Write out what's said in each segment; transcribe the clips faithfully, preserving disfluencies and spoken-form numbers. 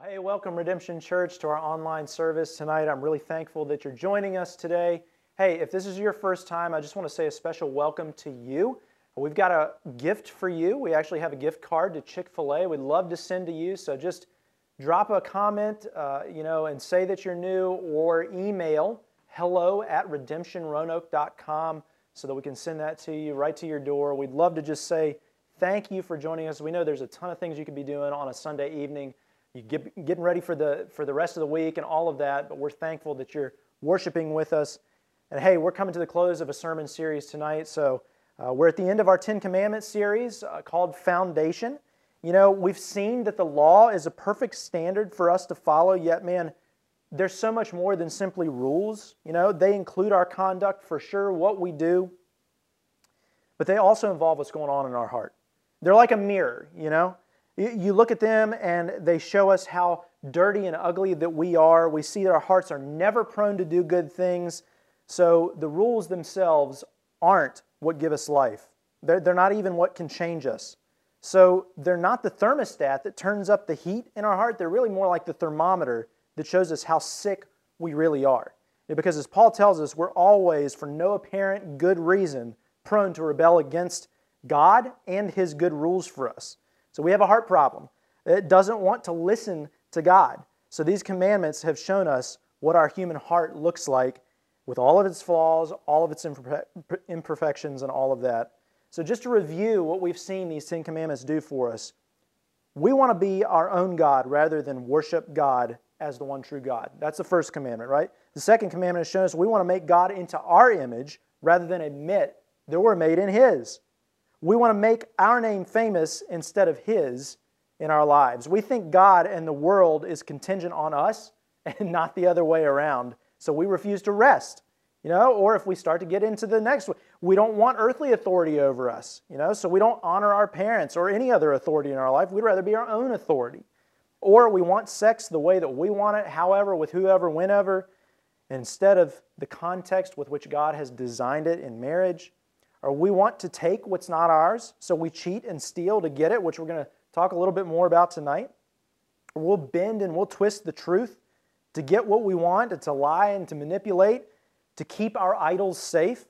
Well, hey, welcome Redemption Church to our online service tonight. I'm really thankful that you're joining us today. Hey, if this is your first time, I just want to say a special welcome to you. We've got a gift for you. We actually have a gift card to Chick-fil-A. We'd love to send to you, so just drop a comment, uh, you know, and say that you're new, or email hello at redemption roanoke dot com so that we can send that to you right to your door. We'd love to just say thank you for joining us. We know there's a ton of things you could be doing on a Sunday evening. You get, getting ready for the for the rest of the week and all of that, but we're thankful that you're worshiping with us. And hey, we're coming to the close of a sermon series tonight, so uh, we're at the end of our Ten Commandments series uh, called Foundation. You know, we've seen that the law is a perfect standard for us to follow, yet, man, there's so much more than simply rules. You know, they include our conduct for sure, what we do, but they also involve what's going on in our heart. They're like a mirror, you know. You look at them and they show us how dirty and ugly that we are. We see that our hearts are never prone to do good things. So the rules themselves aren't what give us life. They're, they're not even what can change us. So they're not the thermostat that turns up the heat in our heart. They're really more like the thermometer that shows us how sick we really are. Because as Paul tells us, we're always, for no apparent good reason, prone to rebel against God and His good rules for us. So we have a heart problem. It doesn't want to listen to God. So these commandments have shown us what our human heart looks like with all of its flaws, all of its imperfections, and all of that. So just to review what we've seen these Ten Commandments do for us, we want to be our own God rather than worship God as the one true God. That's the first commandment, right? The second commandment has shown us we want to make God into our image rather than admit that we're made in His. We want to make our name famous instead of His in our lives. We think God and the world is contingent on us and not the other way around. So we refuse to rest, you know, or if we start to get into the next one, we don't want earthly authority over us, you know, so we don't honor our parents or any other authority in our life. We'd rather be our own authority. Or we want sex the way that we want it, however, with whoever, whenever, instead of the context with which God has designed it in marriage. Or we want to take what's not ours, so we cheat and steal to get it, which we're going to talk a little bit more about tonight. Or we'll bend and we'll twist the truth to get what we want, and to lie and to manipulate, to keep our idols safe.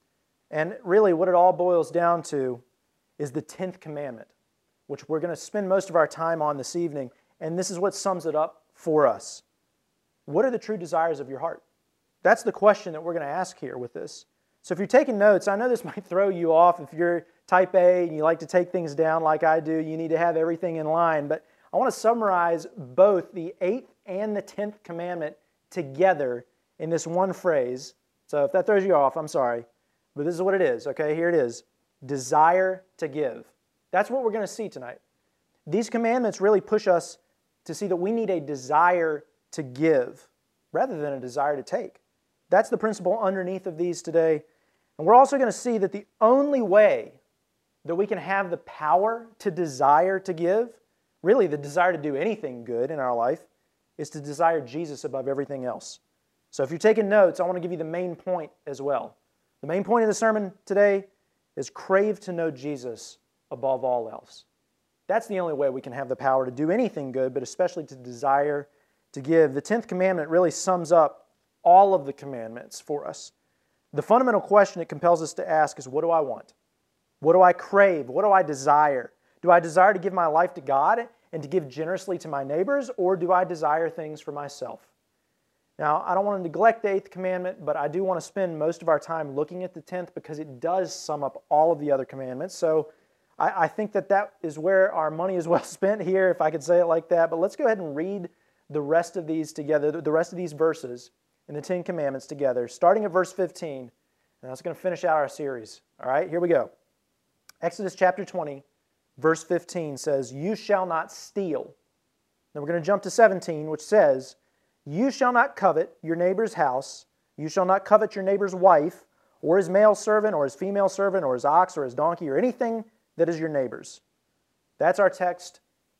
And really what it all boils down to is the tenth commandment, which we're going to spend most of our time on this evening. And this is what sums it up for us. What are the true desires of your heart? That's the question that we're going to ask here with this. So if you're taking notes, I know this might throw you off. If you're type A and you like to take things down like I do, you need to have everything in line. But I want to summarize both the eighth and the tenth commandment together in this one phrase. So if that throws you off, I'm sorry. But this is what it is, okay? Here it is. Desire to give. That's what we're going to see tonight. These commandments really push us to see that we need a desire to give rather than a desire to take. That's the principle underneath of these today. And we're also going to see that the only way that we can have the power to desire to give, really the desire to do anything good in our life, is to desire Jesus above everything else. So if you're taking notes, I want to give you the main point as well. The main point of the sermon today is crave to know Jesus above all else. That's the only way we can have the power to do anything good, but especially to desire to give. The tenth commandment really sums up all of the commandments for us. The fundamental question it compels us to ask is, what do I want? What do I crave? What do I desire? Do I desire to give my life to God and to give generously to my neighbors, or do I desire things for myself? Now, I don't want to neglect the eighth commandment, but I do want to spend most of our time looking at the tenth because it does sum up all of the other commandments. So I, I think that that is where our money is well spent here, if I could say it like that. But let's go ahead and read the rest of these together, the rest of these verses in the Ten Commandments together, starting at verse fifteen, and that's going to finish out our series. All right, here we go. Exodus chapter twenty, verse fifteen says, "You shall not steal." Then we're going to jump to seventeen, which says, "You shall not covet your neighbor's house. You shall not covet your neighbor's wife, or his male servant, or his female servant, or his ox, or his donkey, or anything that is your neighbor's." That's our text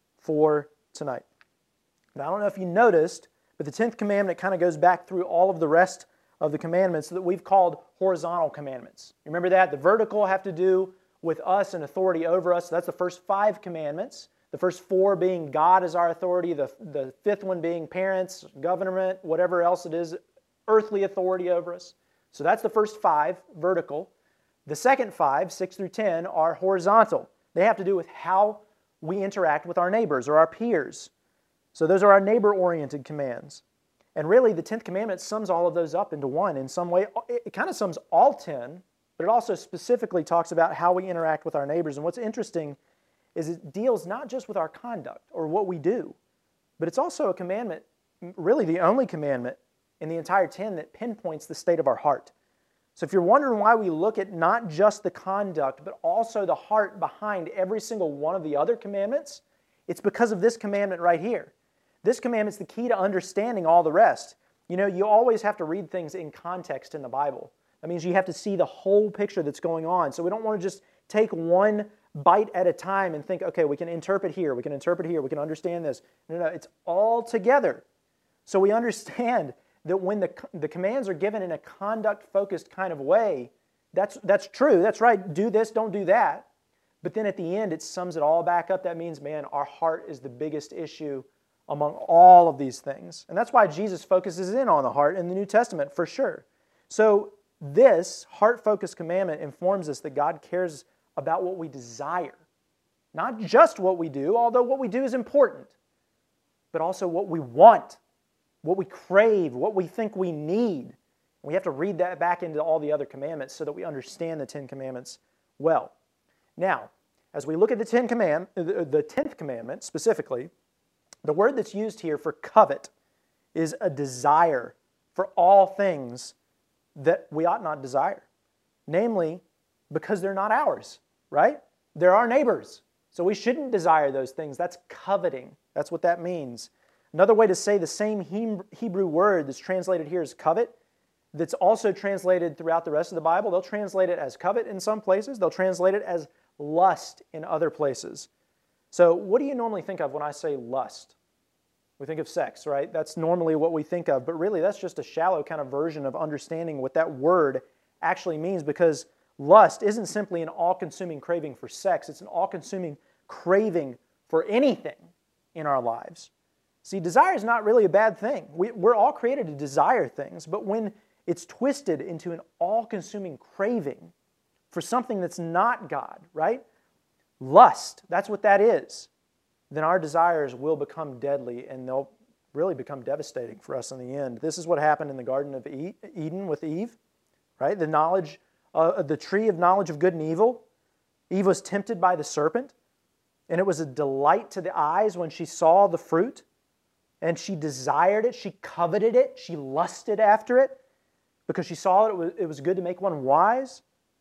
for tonight. Now, I don't know if you noticed, but the tenth commandment kind of goes back through all of the rest of the commandments that we've called horizontal commandments. You remember that? The vertical have to do with us and authority over us. So that's the first five commandments. The first four being God is our authority, the, the fifth one being parents, government, whatever else it is, earthly authority over us. So that's the first five, vertical. The second five, six through ten, are horizontal. They have to do with how we interact with our neighbors or our peers. So those are our neighbor-oriented commands. And really, the tenth commandment sums all of those up into one in some way. It kind of sums all ten, but it also specifically talks about how we interact with our neighbors. And what's interesting is it deals not just with our conduct or what we do, but it's also a commandment, really the only commandment in the entire ten that pinpoints the state of our heart. So if you're wondering why we look at not just the conduct, but also the heart behind every single one of the other commandments, it's because of this commandment right here. This commandment's the key to understanding all the rest. You know, you always have to read things in context in the Bible. That means you have to see the whole picture that's going on. So we don't want to just take one bite at a time and think, okay, we can interpret here, we can interpret here, we can understand this. No, no, it's all together. So we understand that when the, the commands are given in a conduct-focused kind of way, that's, that's true, that's right, do this, don't do that. But then at the end, it sums it all back up. That means, man, our heart is the biggest issue among all of these things. And that's why Jesus focuses in on the heart in the New Testament, for sure. So this heart-focused commandment informs us that God cares about what we desire. Not just what we do, although what we do is important, but also what we want, what we crave, what we think we need. We have to read that back into all the other commandments so that we understand the Ten Commandments well. Now, as we look at the Ten Command, the tenth commandment specifically, the word that's used here for covet is a desire for all things that we ought not desire. Namely, because they're not ours, right? They're our neighbors. So we shouldn't desire those things. That's coveting. That's what that means. Another way to say the same Hebrew word that's translated here as covet, that's also translated throughout the rest of the Bible, they'll translate it as covet in some places. They'll translate it as lust in other places. So what do you normally think of when I say lust? We think of sex, right? That's normally what we think of, but really that's just a shallow kind of version of understanding what that word actually means, because lust isn't simply an all-consuming craving for sex. It's an all-consuming craving for anything in our lives. See, desire is not really a bad thing. We, we're all created to desire things, but when it's twisted into an all-consuming craving for something that's not God, right? Lust, that's what that is. Then our desires will become deadly and they'll really become devastating for us in the end. This is what happened in the Garden of Eden with Eve, right? The knowledge, uh, the tree of knowledge of good and evil. Eve was tempted by the serpent, and it was a delight to the eyes when she saw the fruit, and she desired it, she coveted it, she lusted after it, because she saw it, it was, it was good to make one wise.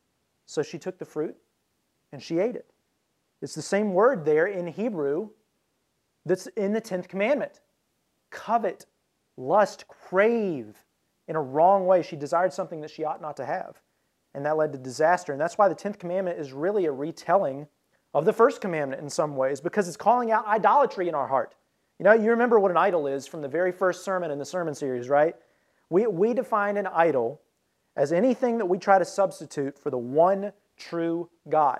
So she took the fruit and she ate it. It's the same word there in Hebrew that's in the tenth commandment. Covet, lust, crave in a wrong way. She desired something that she ought not to have. And that led to disaster. And that's why the tenth commandment is really a retelling of the first commandment in some ways, because it's calling out idolatry in our heart. You know, you remember what an idol is from the very first sermon in the sermon series, right? We, we define an idol as anything that we try to substitute for the one true God.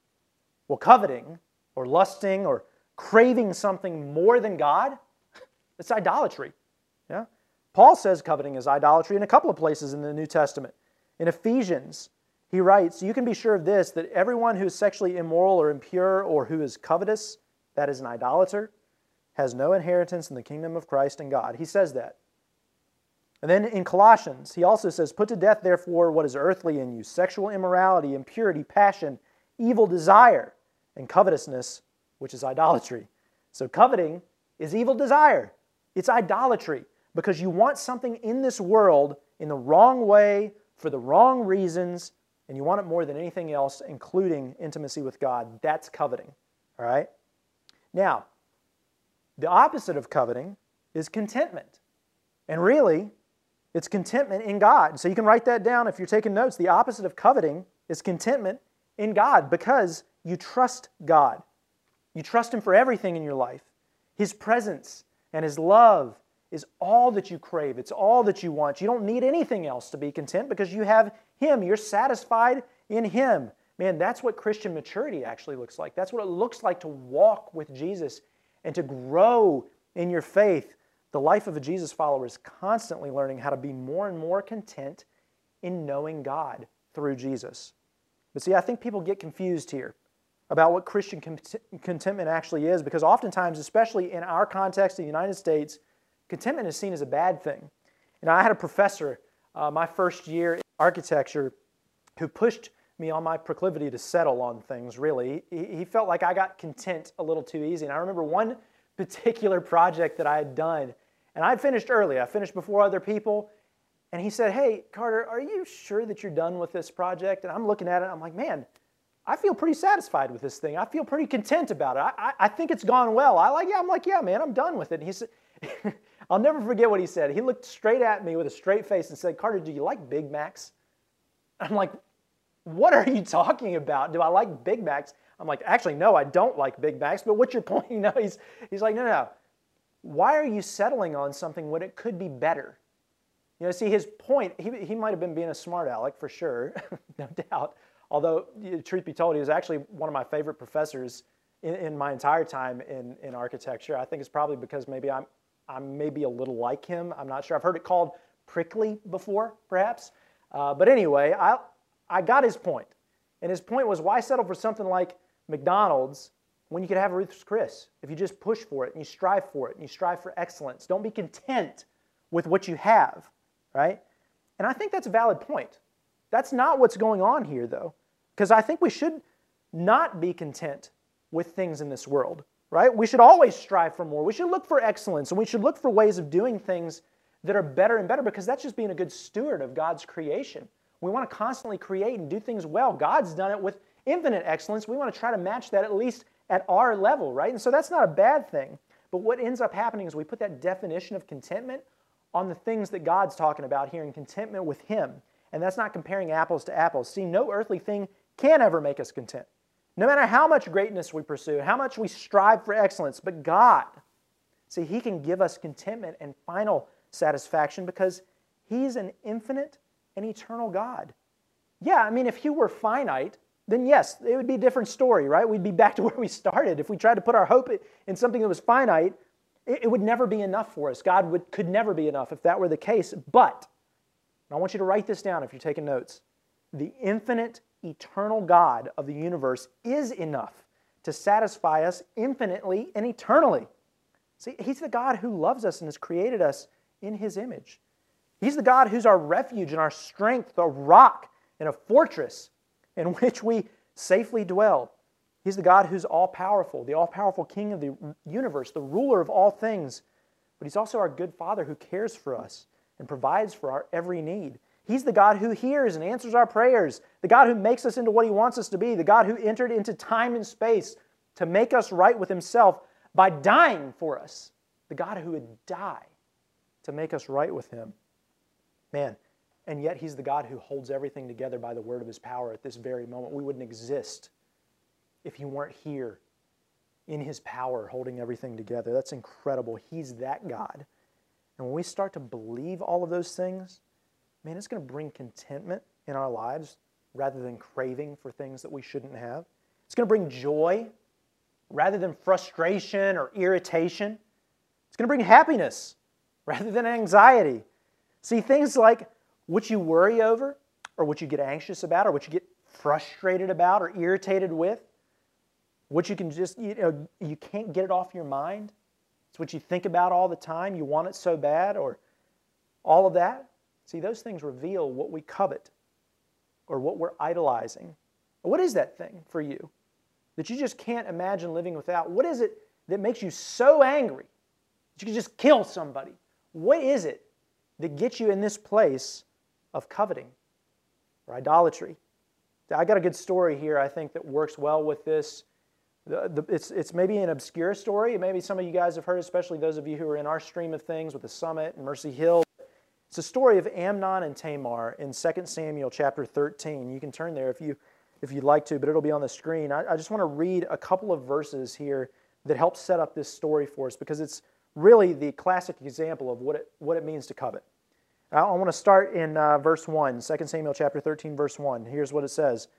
Well, coveting or lusting or craving something more than God, it's idolatry. Yeah? Paul says coveting is idolatry in a couple of places in the New Testament. In Ephesians, he writes, "You can be sure of this, that everyone who is sexually immoral or impure or who is covetous, that is an idolater, has no inheritance in the kingdom of Christ and God." He says that. And then in Colossians, he also says, "Put to death, therefore, what is earthly in you, sexual immorality, impurity, passion, evil desire, and covetousness, which is idolatry." So coveting is evil desire. It's idolatry, because you want something in this world in the wrong way, for the wrong reasons, and you want it more than anything else, including intimacy with God. That's coveting. All right? Now, the opposite of coveting is contentment. And really, it's contentment in God. So you can write that down if you're taking notes. The opposite of coveting is contentment in God, because you trust God. You trust Him for everything in your life. His presence and His love is all that you crave. It's all that you want. You don't need anything else to be content because you have Him. You're satisfied in Him. Man, that's what Christian maturity actually looks like. That's what it looks like to walk with Jesus and to grow in your faith. The life of a Jesus follower is constantly learning how to be more and more content in knowing God through Jesus. But see, I think people get confused here about what Christian contentment actually is, because oftentimes, especially in our context in the United States, contentment is seen as a bad thing. And I had a professor uh, my first year in architecture who pushed me on my proclivity to settle on things, really. He, he felt like I got content a little too easy. And I remember one particular project that I had done, and I had finished early. I finished before other people. And he said, "Hey, Carter, are you sure that you're done with this project?" And I'm looking at it, and I'm like, man, I feel pretty satisfied with this thing. I feel pretty content about it. I, I, I think it's gone well. I like, yeah, I'm like, yeah, man, I'm done with it. And he said, I'll never forget what he said. He looked straight at me with a straight face and said, "Carter, do you like Big Macs?" I'm like, what are you talking about? Do I like Big Macs? I'm like, actually, no, I don't like Big Macs, but what's your point? You know, he's, he's like, no, no, no. Why are you settling on something when it could be better? You know, see, his point, he, he might have been being a smart aleck for sure, no doubt. Although, truth be told, he was actually one of my favorite professors in, in my entire time in, in architecture. I think it's probably because maybe I'm, I'm maybe a little like him. I'm not sure. I've heard it called prickly before, perhaps. Uh, but anyway, I, I got his point. And his point was, why settle for something like McDonald's when you could have Ruth's Chris? If you just push for it and you strive for it and you strive for excellence. Don't be content with what you have, right? And I think that's a valid point. That's not what's going on here, though, because I think we should not be content with things in this world, right? We should always strive for more. We should look for excellence, and we should look for ways of doing things that are better and better, because that's just being a good steward of God's creation. We want to constantly create and do things well. God's done it with infinite excellence. We want to try to match that at least at our level, right? And so that's not a bad thing. But what ends up happening is we put that definition of contentment on the things that God's talking about here, and contentment with Him. And that's not comparing apples to apples. See, no earthly thing can ever make us content. No matter how much greatness we pursue, how much we strive for excellence, but God, see, He can give us contentment and final satisfaction because He's an infinite and eternal God. Yeah, I mean, if He were finite, then yes, it would be a different story, right? We'd be back to where we started. If we tried to put our hope in something that was finite, it, it would never be enough for us. God would, could never be enough if that were the case. But, and I want you to write this down if you're taking notes, the infinite, eternal God of the universe is enough to satisfy us infinitely and eternally. See, He's the God who loves us and has created us in His image. He's the God who's our refuge and our strength, a rock and a fortress in which we safely dwell. He's the God who's all-powerful, the all-powerful King of the universe, the ruler of all things. But He's also our good Father who cares for us and provides for our every need. He's the God who hears and answers our prayers, the God who makes us into what He wants us to be, the God who entered into time and space to make us right with Himself by dying for us, the God who would die to make us right with Him. Man, and yet He's the God who holds everything together by the word of His power at this very moment. We wouldn't exist if He weren't here in His power holding everything together. That's incredible. He's that God. And when we start to believe all of those things, man, it's going to bring contentment in our lives rather than craving for things that we shouldn't have. It's going to bring joy rather than frustration or irritation. It's going to bring happiness rather than anxiety. See, things like what you worry over or what you get anxious about or what you get frustrated about or irritated with, what you can just, you know, you can't get it off your mind. It's what you think about all the time. You want it so bad, or all of that. See, those things reveal what we covet or what we're idolizing. What is that thing for you that you just can't imagine living without? What is it that makes you so angry that you can just kill somebody? What is it that gets you in this place of coveting or idolatry? I got a good story here, I think, that works well with this. The, the, it's, it's maybe an obscure story. Maybe some of you guys have heard, especially those of you who are in our stream of things with the Summit and Mercy Hill. It's a story of Amnon and Tamar in Second Samuel chapter thirteen. You can turn there if, you, if you'd like to, but it'll be on the screen. I, I just want to read a couple of verses here that help set up this story for us, because it's really the classic example of what it, what it means to covet. I want to start in uh, verse one, Second Samuel chapter thirteen, verse one. Here's what it says.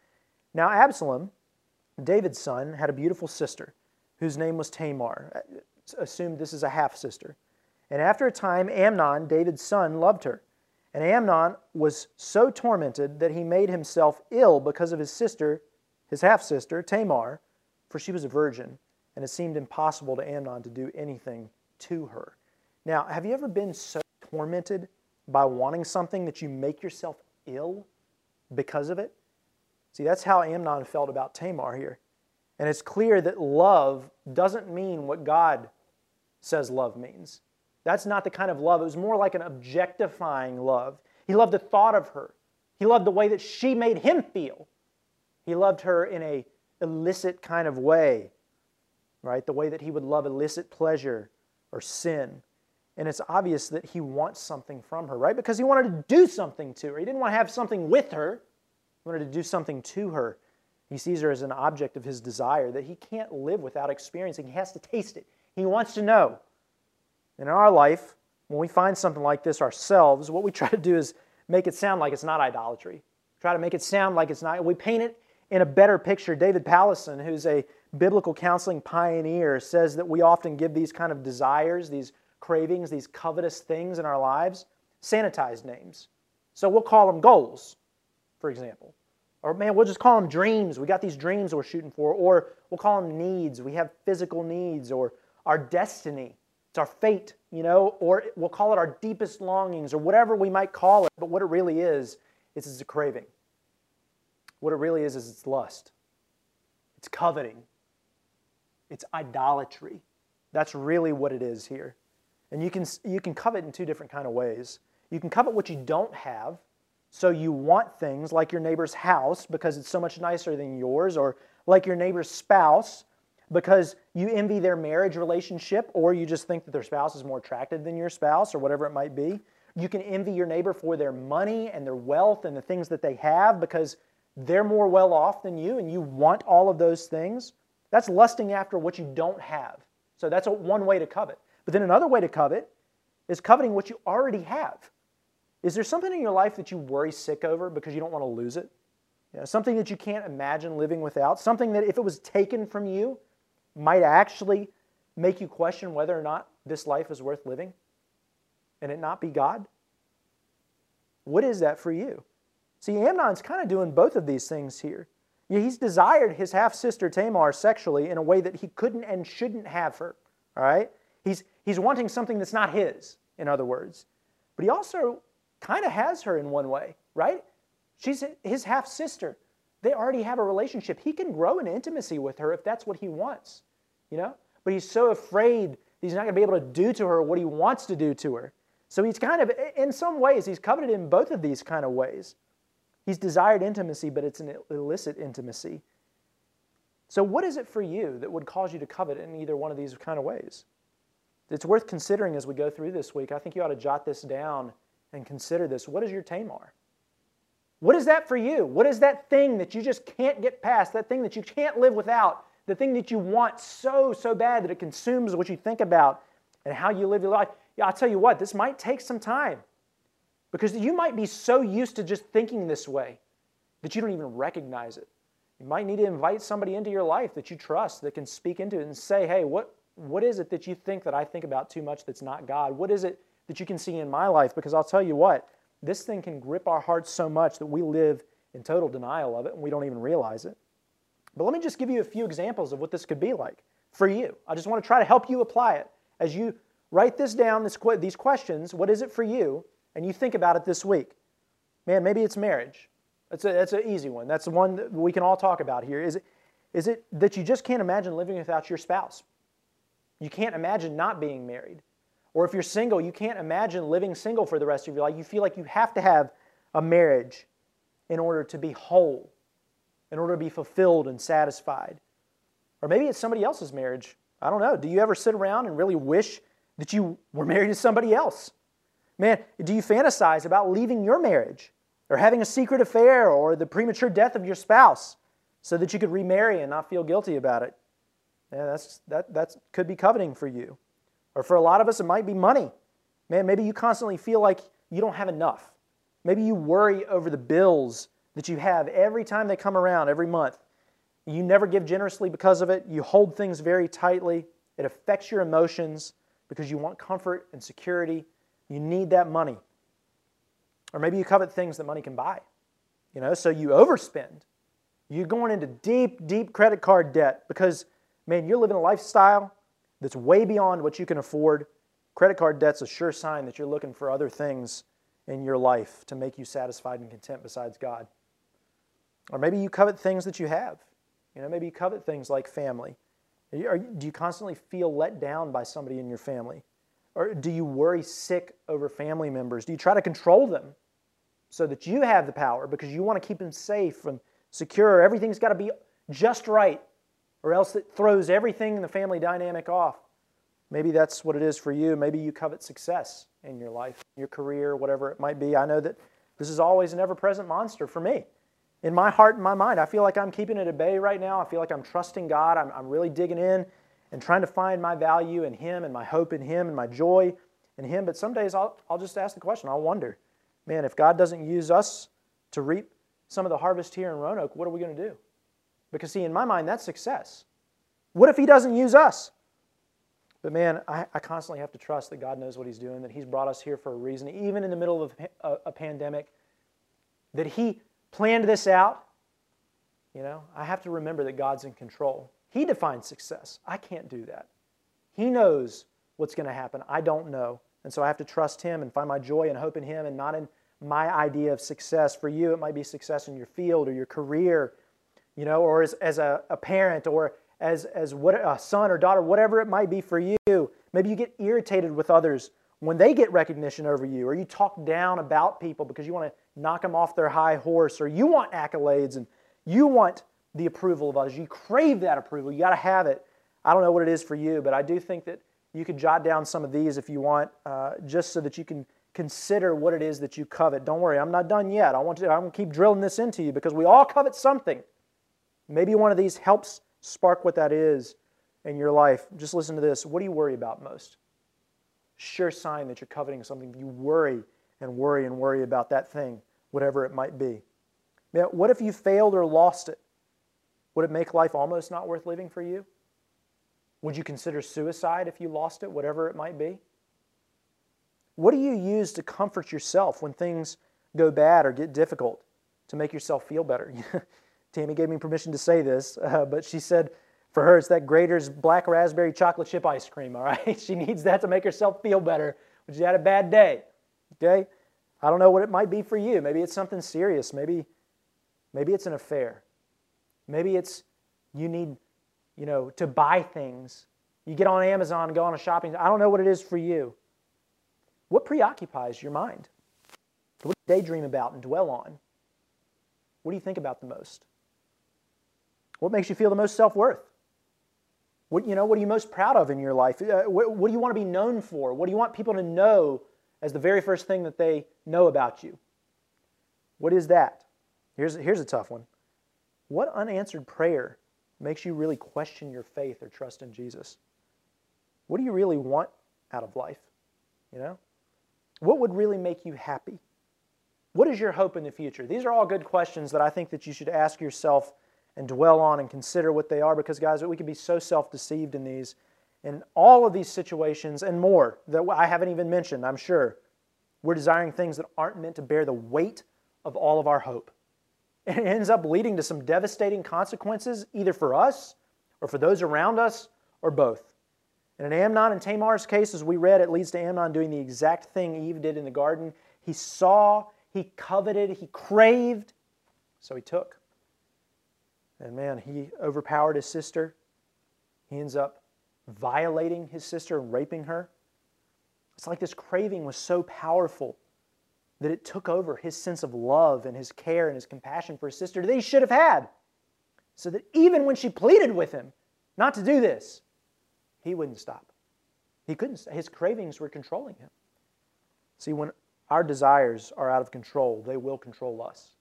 Now Absalom, David's son, had a beautiful sister whose name was Tamar. Assumed this is a half-sister. And after a time, Amnon, David's son, loved her. And Amnon was so tormented that he made himself ill because of his sister, his half-sister, Tamar, for she was a virgin, and it seemed impossible to Amnon to do anything to her. Now, have you ever been so tormented by wanting something that you make yourself ill because of it? See, that's how Amnon felt about Tamar here. And it's clear that love doesn't mean what God says love means. That's not the kind of love. It was more like an objectifying love. He loved the thought of her. He loved the way that she made him feel. He loved her in a illicit kind of way, right? The way that he would love illicit pleasure or sin. And it's obvious that he wants something from her, right? Because he wanted to do something to her. He didn't want to have something with her. He wanted to do something to her. He sees her as an object of his desire that he can't live without experiencing. He has to taste it. He wants to know. And in our life, when we find something like this ourselves, what we try to do is make it sound like it's not idolatry. Try to make it sound like it's not. We paint it in a better picture. David Pallison, who's a biblical counseling pioneer, says that we often give these kind of desires, these cravings, these covetous things in our lives, sanitized names. So we'll call them goals, for example. Or, man, we'll just call them dreams. We got these dreams we're shooting for. Or we'll call them needs. We have physical needs. Or our destiny. It's our fate, you know. Or we'll call it our deepest longings, or whatever we might call it. But what it really is, is it's a craving. What it really is, is it's lust. It's coveting. It's idolatry. That's really what it is here. And you can, you can covet in two different kind of ways. You can covet what you don't have. So you want things like your neighbor's house because it's so much nicer than yours, or like your neighbor's spouse because you envy their marriage relationship, or you just think that their spouse is more attractive than your spouse, or whatever it might be. You can envy your neighbor for their money and their wealth and the things that they have because they're more well off than you, and you want all of those things. That's lusting after what you don't have. So that's a, one way to covet. But then another way to covet is coveting what you already have. Is there something in your life that you worry sick over because you don't want to lose it? You know, something that you can't imagine living without? Something that if it was taken from you might actually make you question whether or not this life is worth living and it not be God? What is that for you? See, Amnon's kind of doing both of these things here. Yeah, he's desired his half-sister Tamar sexually in a way that he couldn't and shouldn't have her. All right? He's, he's wanting something that's not his, in other words. But he also kind of has her in one way, right? She's his half-sister. They already have a relationship. He can grow in intimacy with her if that's what he wants, you know? But he's so afraid he's not going to be able to do to her what he wants to do to her. So he's kind of, in some ways, he's coveted in both of these kind of ways. He's desired intimacy, but it's an illicit intimacy. So what is it for you that would cause you to covet in either one of these kind of ways? It's worth considering as we go through this week. I think you ought to jot this down and consider this. What is your Tamar? What is that for you? What is that thing that you just can't get past, that thing that you can't live without, the thing that you want so, so bad that it consumes what you think about and how you live your life? Yeah, I'll tell you what, this might take some time because you might be so used to just thinking this way that you don't even recognize it. You might need to invite somebody into your life that you trust that can speak into it and say, hey, what, what is it that you think that I think about too much that's not God? What is it that you can see in my life? Because I'll tell you what, this thing can grip our hearts so much that we live in total denial of it and we don't even realize it. But let me just give you a few examples of what this could be like for you. I just want to try to help you apply it. As you write this down, this, these questions, what is it for you? And you think about it this week. Man, maybe it's marriage. That's, a, that's an easy one. That's the one that we can all talk about here. Is it, is it that you just can't imagine living without your spouse? You can't imagine not being married. Or if you're single, you can't imagine living single for the rest of your life. You feel like you have to have a marriage in order to be whole, in order to be fulfilled and satisfied. Or maybe it's somebody else's marriage. I don't know. Do you ever sit around and really wish that you were married to somebody else? Man, do you fantasize about leaving your marriage or having a secret affair or the premature death of your spouse so that you could remarry and not feel guilty about it? Yeah, that's, that that's, could be coveting for you. Or for a lot of us, it might be money. Man, maybe you constantly feel like you don't have enough. Maybe you worry over the bills that you have every time they come around, every month. You never give generously because of it. You hold things very tightly. It affects your emotions because you want comfort and security. You need that money. Or maybe you covet things that money can buy. You know, so you overspend. You're going into deep, deep credit card debt because, man, you're living a lifestyle that's way beyond what you can afford. Credit card debt's a sure sign that you're looking for other things in your life to make you satisfied and content besides God. Or maybe you covet things that you have. You know, maybe you covet things like family. Are you, are you, do you constantly feel let down by somebody in your family? Or do you worry sick over family members? Do you try to control them so that you have the power because you want to keep them safe and secure? Everything's got to be just right, or else it throws everything in the family dynamic off. Maybe that's what it is for you. Maybe you covet success in your life, your career, whatever it might be. I know that this is always an ever-present monster for me. In my heart and my mind, I feel like I'm keeping it at bay right now. I feel like I'm trusting God. I'm, I'm really digging in and trying to find my value in Him and my hope in Him and my joy in Him. But some days I'll, I'll just ask the question. I'll wonder, man, if God doesn't use us to reap some of the harvest here in Roanoke, what are we going to do? Because, see, in my mind, that's success. What if He doesn't use us? But, man, I, I constantly have to trust that God knows what He's doing, that He's brought us here for a reason, even in the middle of a, a pandemic, that He planned this out. You know, I have to remember that God's in control. He defines success. I can't do that. He knows what's going to happen. I don't know. And so I have to trust Him and find my joy and hope in Him and not in my idea of success. For you, it might be success in your field or your career, you know, or as, as a, a parent or as, as what, a son or daughter, whatever it might be for you. Maybe you get irritated with others when they get recognition over you, or you talk down about people because you want to knock them off their high horse, or you want accolades and you want the approval of others. You crave that approval. You got to have it. I don't know what it is for you, but I do think that you could jot down some of these if you want, uh, just so that you can consider what it is that you covet. Don't worry, I'm not done yet. I want to, I'm going to keep drilling this into you because we all covet something. Maybe one of these helps spark what that is in your life. Just listen to this. What do you worry about most? Sure sign that you're coveting something. You worry and worry and worry about that thing, whatever it might be. Now, what if you failed or lost it? Would it make life almost not worth living for you? Would you consider suicide if you lost it, whatever it might be? What do you use to comfort yourself when things go bad or get difficult to make yourself feel better? Tammy gave me permission to say this, uh, but she said for her it's that Grater's black raspberry chocolate chip ice cream, all right? She needs that to make herself feel better when she had a bad day, okay? I don't know what it might be for you. Maybe it's something serious. Maybe, maybe it's an affair. Maybe it's you need, you know, to buy things. You get on Amazon and go on a shopping. I don't know what it is for you. What preoccupies your mind? What do you daydream about and dwell on? What do you think about the most? What makes you feel the most self-worth? What, you know, what are you most proud of in your life? Uh, what, what do you want to be known for? What do you want people to know as the very first thing that they know about you? What is that? Here's, here's a tough one. What unanswered prayer makes you really question your faith or trust in Jesus? What do you really want out of life? You know? What would really make you happy? What is your hope in the future? These are all good questions that I think that you should ask yourself and dwell on and consider what they are, because, guys, we can be so self-deceived in these. In all of these situations and more that I haven't even mentioned, I'm sure, we're desiring things that aren't meant to bear the weight of all of our hope. And it ends up leading to some devastating consequences, either for us or for those around us, or both. And in Amnon and Tamar's case, as we read, it leads to Amnon doing the exact thing Eve did in the garden. He saw, he coveted, he craved, so he took. And man, he overpowered his sister. He ends up violating his sister and raping her. It's like this craving was so powerful that it took over his sense of love and his care and his compassion for his sister that he should have had. So that even when she pleaded with him not to do this, he wouldn't stop. He couldn't. His cravings were controlling him. See, when our desires are out of control, they will control us.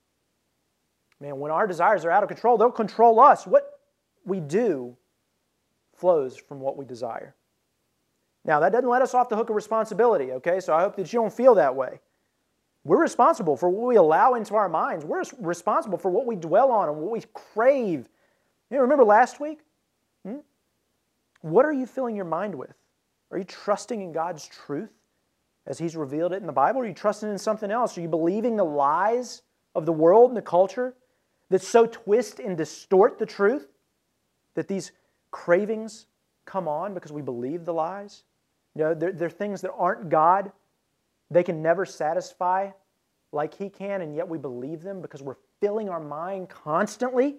Man, when our desires are out of control, they'll control us. What we do flows from what we desire. Now, that doesn't let us off the hook of responsibility, okay? So I hope that you don't feel that way. We're responsible for what we allow into our minds. We're responsible for what we dwell on and what we crave. You know, remember last week? Hmm? What are you filling your mind with? Are you trusting in God's truth as He's revealed it in the Bible? Or are you trusting in something else? Are you believing the lies of the world and the culture that so twist and distort the truth that these cravings come on because we believe the lies? You know, they're, they're things that aren't God. They can never satisfy like He can, and yet we believe them because we're filling our mind constantly.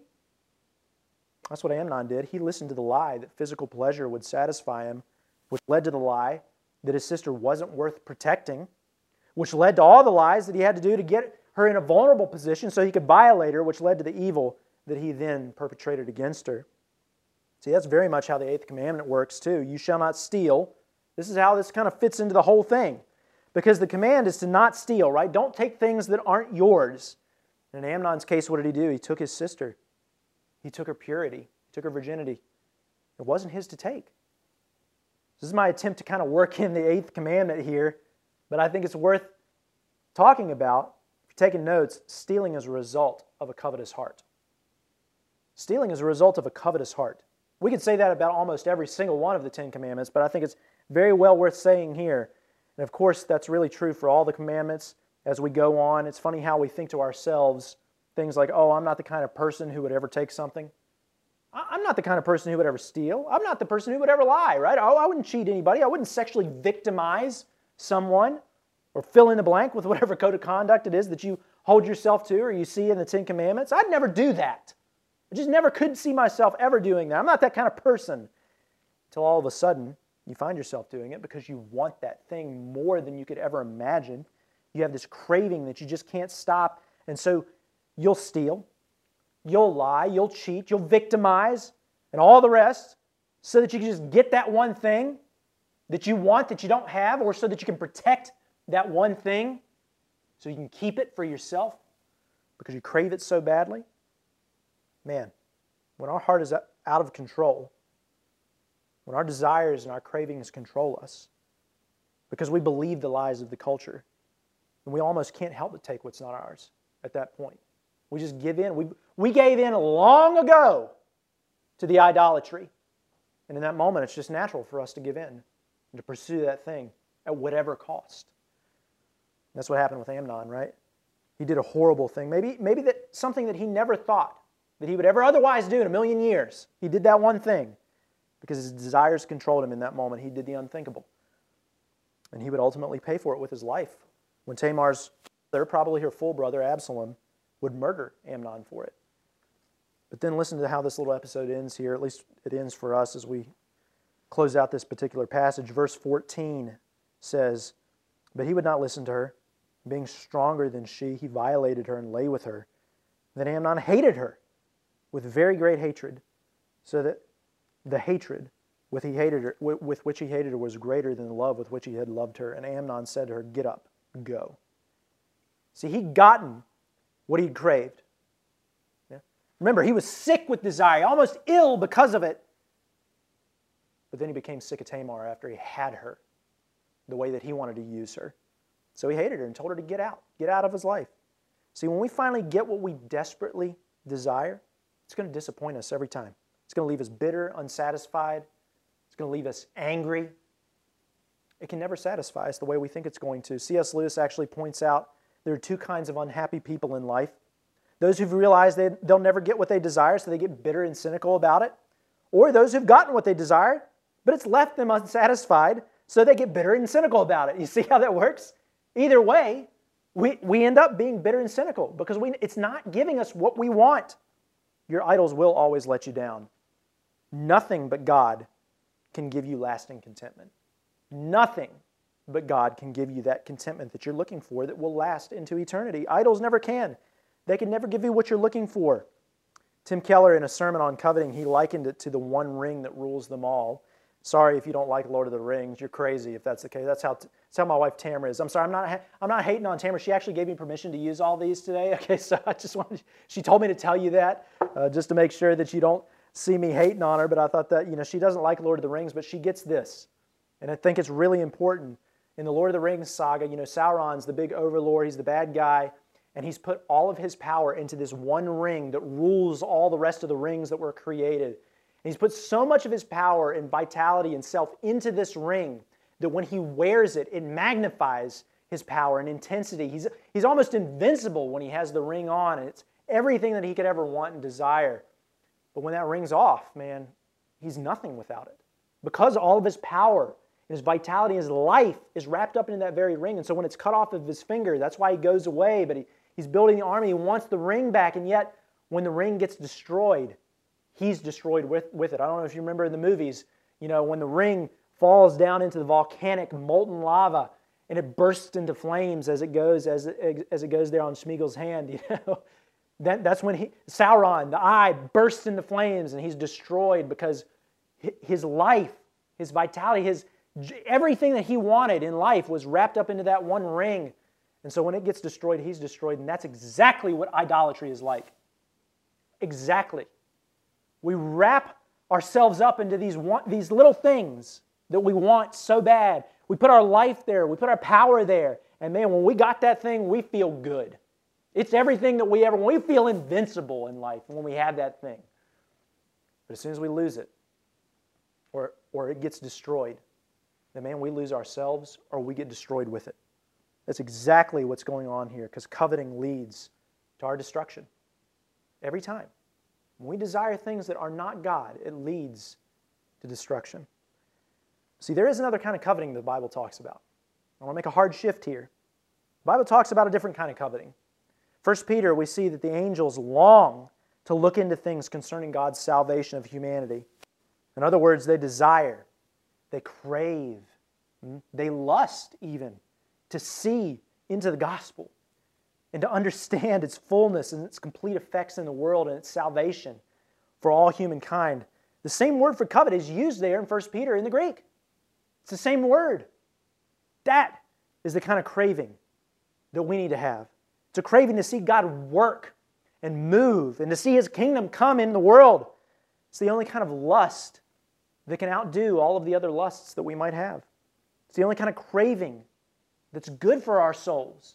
That's what Amnon did. He listened to the lie that physical pleasure would satisfy him, which led to the lie that his sister wasn't worth protecting, which led to all the lies that he had to do to get her in a vulnerable position so he could violate her, which led to the evil that he then perpetrated against her. See, that's very much how the eighth commandment works too. You shall not steal. This is how this kind of fits into the whole thing. Because the command is to not steal, right? Don't take things that aren't yours. In Amnon's case, what did he do? He took his sister. He took her purity. He took her virginity. It wasn't his to take. This is my attempt to kind of work in the eighth commandment here, but I think it's worth talking about. If you're taking notes, stealing is a result of a covetous heart. Stealing is a result of a covetous heart. We could say that about almost every single one of the Ten Commandments, but I think it's very well worth saying here. And of course, that's really true for all the commandments as we go on. It's funny how we think to ourselves things like, oh, I'm not the kind of person who would ever take something. I'm not the kind of person who would ever steal. I'm not the person who would ever lie, right? Oh, I wouldn't cheat anybody. I wouldn't sexually victimize someone or fill in the blank with whatever code of conduct it is that you hold yourself to or you see in the Ten Commandments. I'd never do that. I just never could see myself ever doing that. I'm not that kind of person. Until all of a sudden, you find yourself doing it because you want that thing more than you could ever imagine. You have this craving that you just can't stop. And so you'll steal, you'll lie, you'll cheat, you'll victimize, and all the rest so that you can just get that one thing that you want that you don't have, or so that you can protect that one thing so you can keep it for yourself because you crave it so badly. Man, when our heart is out of control, when our desires and our cravings control us, because we believe the lies of the culture, and we almost can't help but take what's not ours at that point. We just give in. We, we gave in long ago to the idolatry. And in that moment, it's just natural for us to give in and to pursue that thing at whatever cost. That's what happened with Amnon, right? He did a horrible thing. Maybe, maybe that something that he never thought that he would ever otherwise do in a million years. He did that one thing. Because his desires controlled him in that moment. He did the unthinkable. And he would ultimately pay for it with his life. When Tamar's brother, probably her full brother, Absalom, would murder Amnon for it. But then listen to how this little episode ends here. At least it ends for us as we close out this particular passage. Verse fourteen says, "But he would not listen to her. Being stronger than she, he violated her and lay with her. Then Amnon hated her with very great hatred, so that the hatred with, he hated her, with which he hated her was greater than the love with which he had loved her. And Amnon said to her, 'Get up, go.'" See, he'd gotten what he'd craved. Yeah? Remember, he was sick with desire, almost ill because of it. But then he became sick of Tamar after he had her the way that he wanted to use her. So he hated her and told her to get out, get out of his life. See, when we finally get what we desperately desire, it's going to disappoint us every time. It's going to leave us bitter, unsatisfied. It's going to leave us angry. It can never satisfy us the way we think it's going to. C S Lewis actually points out there are two kinds of unhappy people in life. Those who've realized they, they'll never get what they desire, so they get bitter and cynical about it. Or those who've gotten what they desire, but it's left them unsatisfied, so they get bitter and cynical about it. You see how that works? Either way, we, we end up being bitter and cynical because we, it's not giving us what we want. Your idols will always let you down. Nothing but God can give you lasting contentment. Nothing but God can give you that contentment that you're looking for that will last into eternity. Idols never can. They can never give you what you're looking for. Tim Keller, in a sermon on coveting, he likened it to the one ring that rules them all. Sorry if you don't like Lord of the Rings. You're crazy if that's the case. That's how, that's how my wife Tamara is. I'm sorry, I'm not, I'm not hating on Tamara. She actually gave me permission to use all these today. Okay, so I just wanted, she told me to tell you that uh, just to make sure that you don't see me hating on her, but I thought that, you know, she doesn't like Lord of the Rings, but she gets this. And I think it's really important. in the Lord of the Rings saga, you know, Sauron's the big overlord, he's the bad guy, and he's put all of his power into this one ring that rules all the rest of the rings that were created. And he's put so much of his power and vitality and self into this ring that when he wears it, it magnifies his power and intensity. He's, he's almost invincible when he has the ring on, and it's everything that he could ever want and desire. But when that ring's off, man, he's nothing without it. Because all of his power and his vitality, his life is wrapped up into that very ring. And so when it's cut off of his finger, that's why he goes away. But he, he's building the army. He wants the ring back. And yet, when the ring gets destroyed, he's destroyed with, with it. I don't know if you remember in the movies, you know, when the ring falls down into the volcanic molten lava and it bursts into flames as it goes, as it, as it goes there on Smeagol's hand, you know. That, that's when he, Sauron, the eye, bursts into flames and he's destroyed because his life, his vitality, his everything that he wanted in life was wrapped up into that one ring. And so when it gets destroyed, he's destroyed. And that's exactly what idolatry is like. Exactly. We wrap ourselves up into these, these little things that we want so bad. We put our life there. We put our power there. And man, when we got that thing, we feel good. It's everything that we ever, when we feel invincible in life when we have that thing. But as soon as we lose it, or, or it gets destroyed, then man, we lose ourselves or we get destroyed with it. That's exactly what's going on here, because coveting leads to our destruction. Every time. When we desire things that are not God, it leads to destruction. See, there is another kind of coveting the Bible talks about. I want to make a hard shift here. The Bible talks about a different kind of coveting. First Peter, we see that the angels long to look into things concerning God's salvation of humanity. In other words, they desire, they crave, they lust even to see into the gospel and to understand its fullness and its complete effects in the world and its salvation for all humankind. The same word for covet is used there in First Peter in the Greek. It's the same word. That is the kind of craving that we need to have. It's a craving to see God work and move and to see His kingdom come in the world. It's the only kind of lust that can outdo all of the other lusts that we might have. It's the only kind of craving that's good for our souls.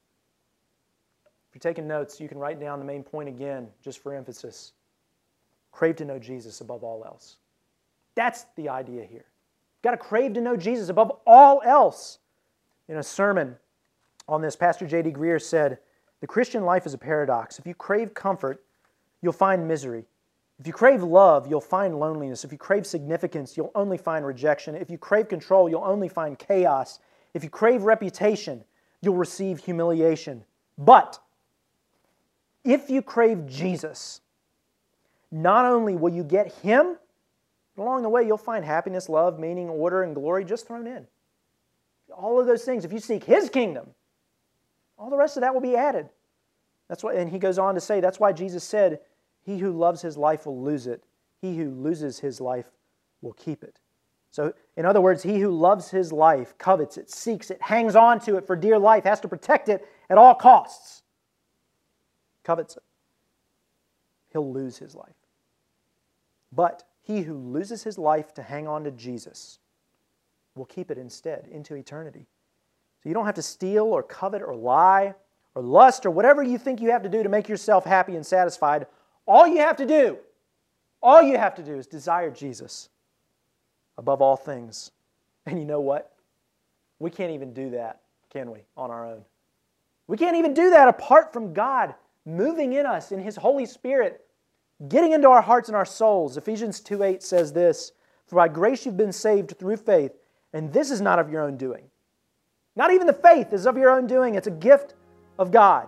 If you're taking notes, you can write down the main point again, just for emphasis. Crave to know Jesus above all else. That's the idea here. You've got to crave to know Jesus above all else. In a sermon on this, Pastor J D Greer said, "The Christian life is a paradox. If you crave comfort, you'll find misery. If you crave love, you'll find loneliness. If you crave significance, you'll only find rejection. If you crave control, you'll only find chaos. If you crave reputation, you'll receive humiliation. But if you crave Jesus, not only will you get Him, but along the way you'll find happiness, love, meaning, order, and glory just thrown in. All of those things, if you seek His kingdom, all the rest of that will be added." That's why, and he goes on to say, that's why Jesus said, "He who loves his life will lose it. He who loses his life will keep it." So, in other words, he who loves his life, covets it, seeks it, hangs on to it for dear life, has to protect it at all costs, covets it, he'll lose his life. But he who loses his life to hang on to Jesus will keep it instead into eternity. So you don't have to steal or covet or lie or lust or whatever you think you have to do to make yourself happy and satisfied. All you have to do, all you have to do is desire Jesus above all things. And you know what? We can't even do that, can we, on our own? We can't even do that apart from God moving in us in His Holy Spirit, getting into our hearts and our souls. Ephesians two eight says this, "For by grace you've been saved through faith, and this is not of your own doing." Not even the faith is of your own doing. It's a gift of God.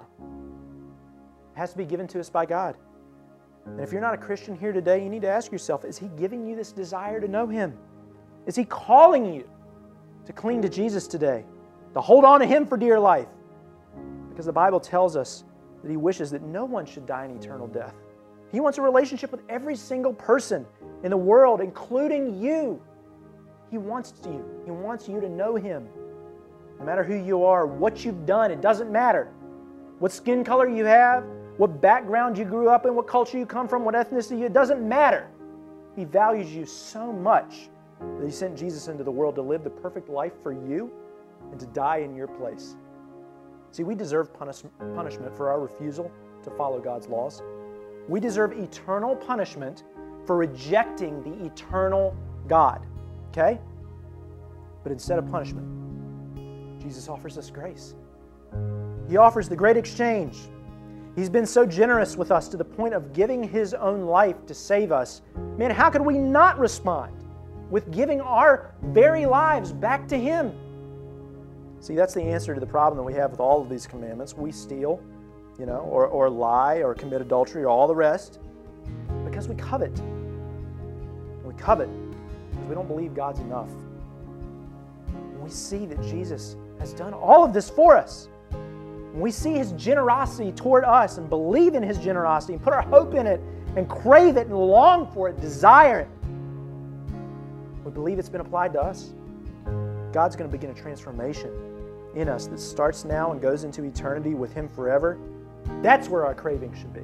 It has to be given to us by God. And if you're not a Christian here today, you need to ask yourself, is He giving you this desire to know Him? Is He calling you to cling to Jesus today, to hold on to Him for dear life? Because the Bible tells us that He wishes that no one should die an eternal death. He wants a relationship with every single person in the world, including you. He wants you. He wants you to know Him. No matter who you are, what you've done, it doesn't matter. What skin color you have, what background you grew up in, what culture you come from, what ethnicity, it doesn't matter. He values you so much that He sent Jesus into the world to live the perfect life for you and to die in your place. See, we deserve punish- punishment for our refusal to follow God's laws. We deserve eternal punishment for rejecting the eternal God, okay? But instead of punishment, Jesus offers us grace. He offers the great exchange. He's been so generous with us to the point of giving His own life to save us. Man, how could we not respond with giving our very lives back to Him? See, that's the answer to the problem that we have with all of these commandments. We steal, you know, or, or lie, or commit adultery, or all the rest, because we covet. We covet because we don't believe God's enough. And we see that Jesus has done all of this for us. When we see His generosity toward us and believe in His generosity and put our hope in it and crave it and long for it, desire it, we believe it's been applied to us. God's going to begin a transformation in us that starts now and goes into eternity with Him forever. That's where our craving should be.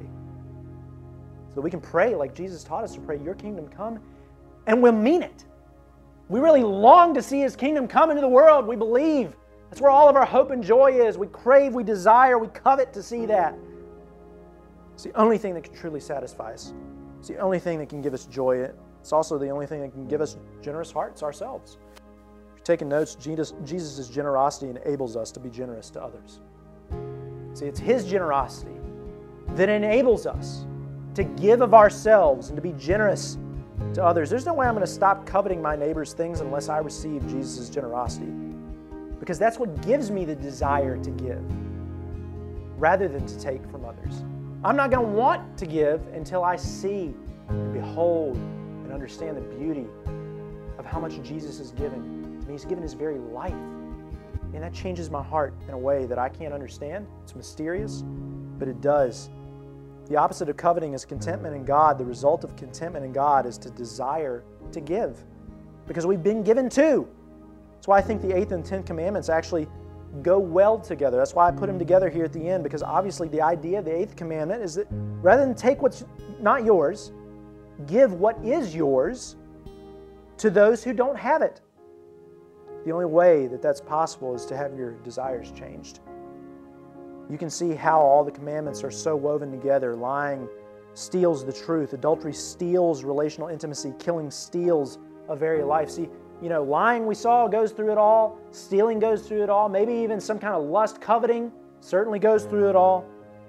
So that we can pray like Jesus taught us to pray, your kingdom come, and we'll mean it. We really long to see His kingdom come into the world. We believe. That's where all of our hope and joy is. We crave, we desire, we covet to see that. It's the only thing that can truly satisfy us. It's the only thing that can give us joy. It's also the only thing that can give us generous hearts ourselves. If you're taking notes, Jesus, Jesus' generosity enables us to be generous to others. See, it's His generosity that enables us to give of ourselves and to be generous to others. There's no way I'm going to stop coveting my neighbor's things unless I receive Jesus' generosity, because that's what gives me the desire to give rather than to take from others. I'm not going to want to give until I see and behold and understand the beauty of how much Jesus has given to me. He's given His very life. And that changes my heart in a way that I can't understand. It's mysterious, but it does. The opposite of coveting is contentment in God. The result of contentment in God is to desire to give, because we've been given too. That's why I think the eighth and tenth commandments actually go well together. That's why I put them together here at the end, because obviously the idea of the eighth commandment is that rather than take what's not yours, give what is yours to those who don't have it. The only way that that's possible is to have your desires changed. You can see how all the commandments are so woven together. Lying steals the truth. Adultery steals relational intimacy. Killing steals a very life. See, you know, lying, we saw, goes through it all. Stealing goes through it all. Maybe even some kind of lust, coveting certainly goes through it all.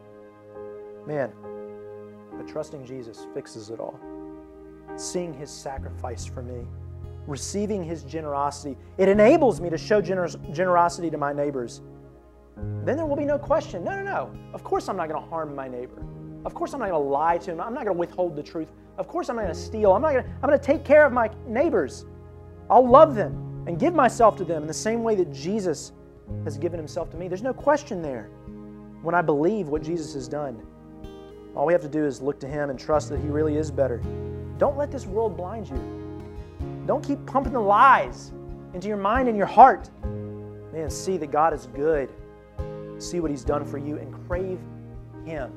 Man, but trusting Jesus fixes it all. Seeing His sacrifice for me, receiving His generosity, it enables me to show generous, generosity to my neighbors. Then there will be no question. No, no, no. Of course I'm not going to harm my neighbor. Of course I'm not going to lie to him. I'm not going to withhold the truth. Of course I'm not going to steal. I'm not going to, I'm going to take care of my neighbors. I'll love them and give myself to them in the same way that Jesus has given Himself to me. There's no question there. When I believe what Jesus has done, all we have to do is look to Him and trust that He really is better. Don't let this world blind you. Don't keep pumping the lies into your mind and your heart. Man, see that God is good. See what He's done for you and crave Him.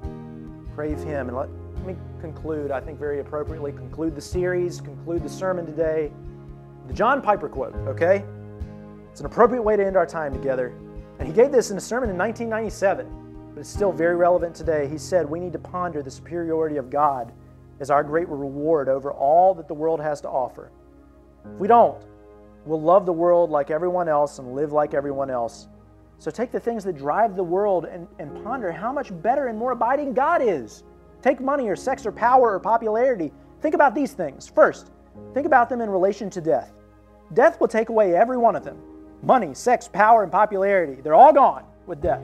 Crave Him. And let, let me conclude, I think very appropriately, conclude the series, conclude the sermon today. The John Piper quote, okay? It's an appropriate way to end our time together. And he gave this in a sermon in nineteen ninety-seven, but it's still very relevant today. He said, we need to ponder the superiority of God as our great reward over all that the world has to offer. If we don't, we'll love the world like everyone else and live like everyone else. So take the things that drive the world and, and ponder how much better and more abiding God is. Take money or sex or power or popularity. Think about these things. First, think about them in relation to death. Death will take away every one of them. Money, sex, power, and popularity. They're all gone with death.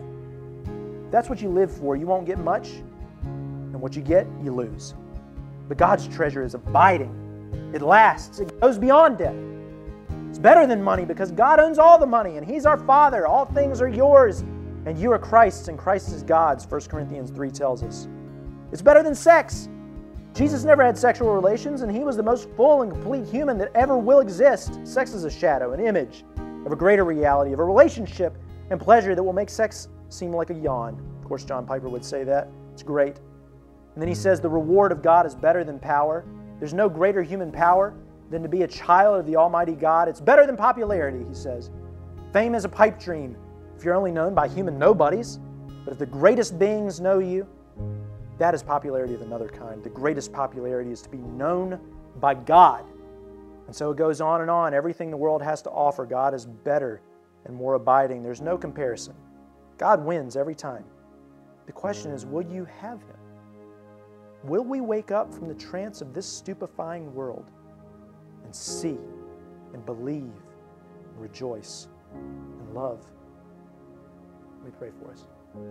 If that's what you live for, you won't get much. And what you get, you lose. But God's treasure is abiding. It lasts. It goes beyond death. It's better than money because God owns all the money and He's our Father. All things are yours and you are Christ's and Christ is God's, First Corinthians three tells us. It's better than sex. Jesus never had sexual relations and He was the most full and complete human that ever will exist. Sex is a shadow, an image of a greater reality, of a relationship and pleasure that will make sex seem like a yawn. Of course, John Piper would say that. It's great. And then he says the reward of God is better than power. There's no greater human power than to be a child of the Almighty God. It's better than popularity, he says. Fame is a pipe dream if you're only known by human nobodies. But if the greatest beings know you, that is popularity of another kind. The greatest popularity is to be known by God. And so it goes on and on. Everything the world has to offer, God is better and more abiding. There's no comparison. God wins every time. The question is, will you have Him? Will we wake up from the trance of this stupefying world and see and believe and rejoice and love? Let me pray for us.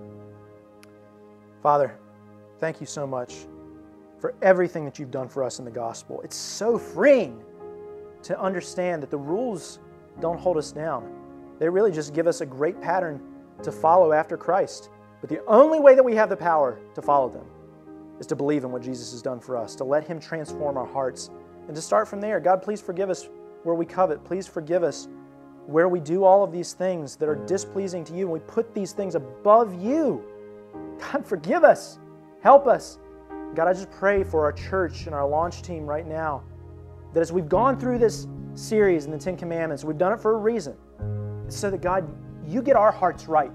Father, thank you so much for everything that you've done for us in the gospel. It's so freeing to understand that the rules don't hold us down. They really just give us a great pattern to follow after Christ. But the only way that we have the power to follow them is to believe in what Jesus has done for us, to let Him transform our hearts, and to start from there. God, please forgive us where we covet. Please forgive us where we do all of these things that are displeasing to you, and we put these things above you. God, forgive us. Help us. God, I just pray for our church and our launch team right now, that as we've gone through this series in the Ten Commandments, we've done it for a reason. It's so that, God, you get our hearts right.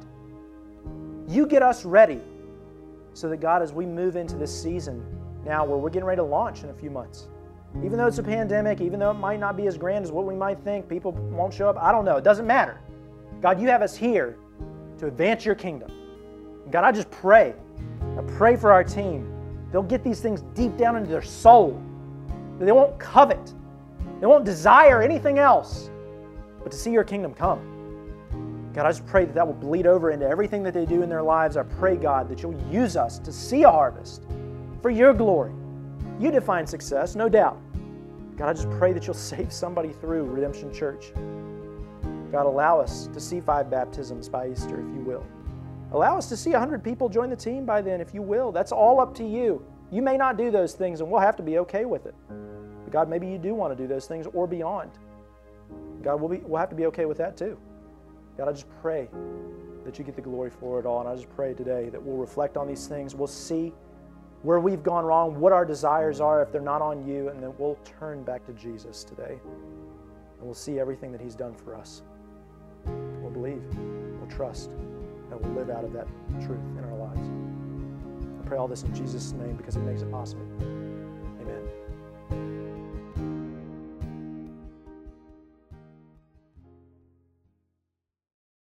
You get us ready, so that, God, as we move into this season now where we're getting ready to launch in a few months, even though it's a pandemic, even though it might not be as grand as what we might think, people won't show up, I don't know, it doesn't matter. God, you have us here to advance your kingdom. God, I just pray, I pray for our team. They'll get these things deep down into their soul. They won't covet. They won't desire anything else but to see your kingdom come. God, I just pray that that will bleed over into everything that they do in their lives. I pray, God, that you'll use us to see a harvest for your glory. You define success, no doubt. God, I just pray that you'll save somebody through Redemption Church. God, allow us to see five baptisms by Easter, if you will. Allow us to see one hundred people join the team by then, if you will. That's all up to you. You may not do those things, and we'll have to be okay with it. But God, maybe you do want to do those things or beyond. God, we'll, be, we'll have to be okay with that too. God, I just pray that you get the glory for it all, and I just pray today that we'll reflect on these things. We'll see where we've gone wrong, what our desires are if they're not on you, and then we'll turn back to Jesus today, and we'll see everything that He's done for us. We'll believe, we'll trust, and we'll live out of that truth in our lives. I pray all this in Jesus' name because it makes it possible.